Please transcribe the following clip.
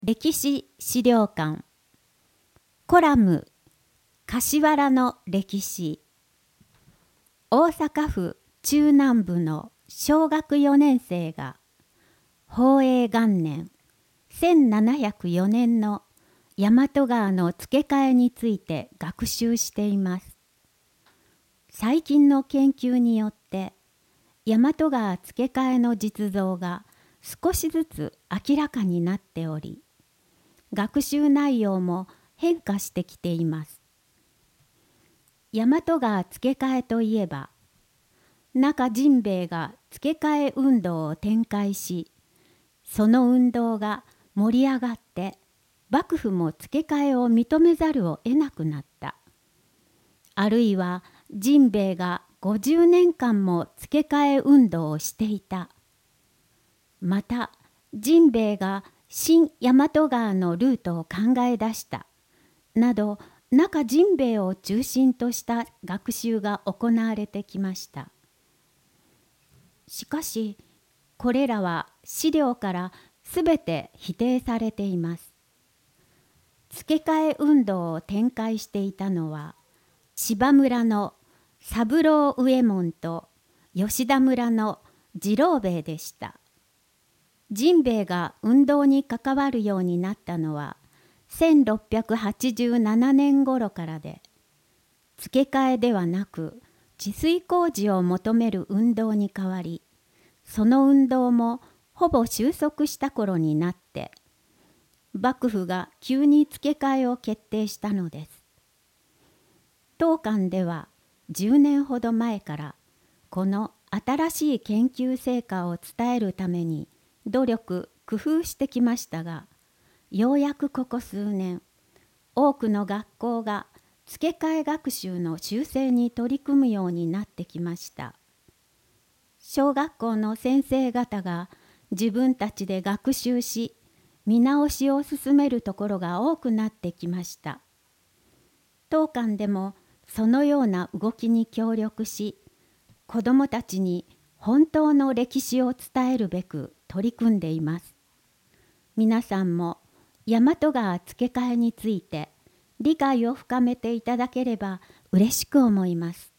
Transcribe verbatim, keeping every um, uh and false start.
歴史資料館コラム柏原の歴史。大阪府中南部の小学よねん生が宝永元年せんななひゃくよねんの大和川の付け替えについて学習しています。最近の研究によって大和川付け替えの実像が少しずつ明らかになっており、学習内容も変化してきています。大和川付け替えといえば、中甚兵衛が付け替え運動を展開し、その運動が盛り上がって幕府も付け替えを認めざるを得なくなった。あるいは甚兵衛がごじゅうねんかんも付け替え運動をしていた。また甚兵衛が新大和川のルートを考え出したなど、中甚兵衛を中心とした学習が行われてきました。しかしこれらは資料からすべて否定されています。付け替え運動を展開していたのは柴村の三郎右衛門と吉田村の次郎兵衛でした。甚兵衛が運動に関わるようになったのはせんろっぴゃくはちじゅうななねん頃からで、付け替えではなく治水工事を求める運動に変わり、その運動もほぼ収束した頃になって幕府が急に付け替えを決定したのです。当館ではじゅうねんほど前からこの新しい研究成果を伝えるために努力工夫してきましたが、ようやくここ数年多くの学校が付け替え学習の修正に取り組むようになってきました。小学校の先生方が自分たちで学習し見直しを進めるところが多くなってきました。当館でもそのような動きに協力し、子どもたちに本当の歴史を伝えるべく取り組んでいます。皆さんも大和川付け替えについて理解を深めていただければ嬉しく思います。